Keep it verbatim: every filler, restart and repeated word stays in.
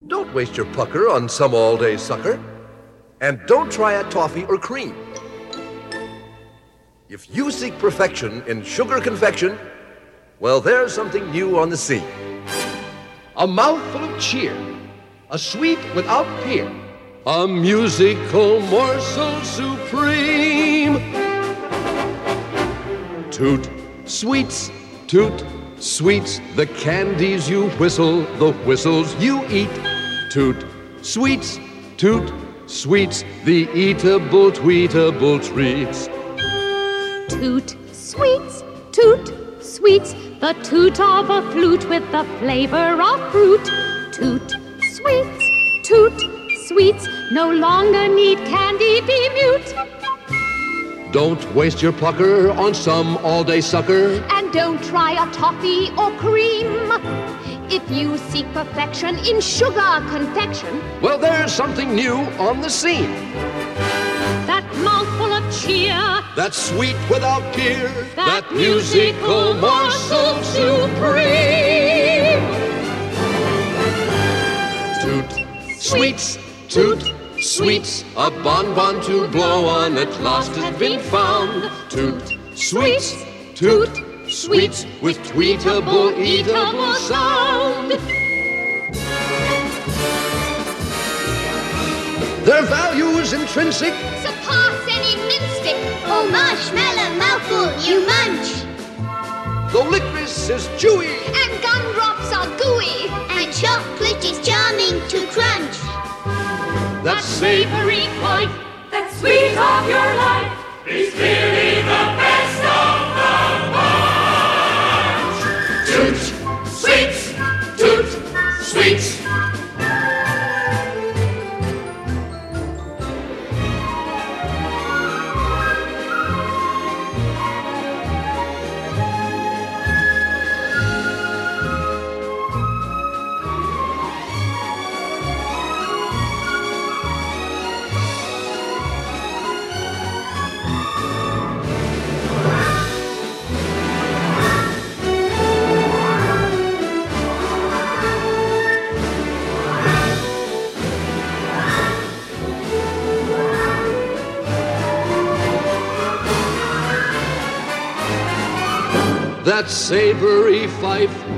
Don't waste your pucker on some all-day sucker. And don't try a toffee or cream. If you seek perfection in sugar confection, well, there's something new on the scene. A mouthful of cheer, a sweet without peer, a musical morsel supreme. Toot, sweets, toot, sweets, the candies you whistle, the whistles you eat. Toot, sweets, toot, sweets, the eatable, tweetable treats. Toot, sweets, toot, sweets, the toot of a flute with the flavor of fruit. Toot, sweets, toot, sweets, no longer need candy be mute. Don't waste your pucker on some all-day sucker. And don't try a toffee or cream. If you seek perfection in sugar confection, well, there's something new on the scene. That mouthful of cheer, that sweet without peer, that, that musical morsel supreme. Toot, sweets, toot, sweets, a bonbon to blow on at last has been found. Toot, sweets, toot, sweets, with tweetable, eatable sound. Their value is intrinsic, surpass any minstick. Oh, marshmallow mouthful you munch. Though licorice is chewy, and gumdrops are gooey, and chocolate is charming to crunch. That savory bite, that sweet of your life, is clearly the best of the bunch. Toot, sweets, toot, sweets. That savory fife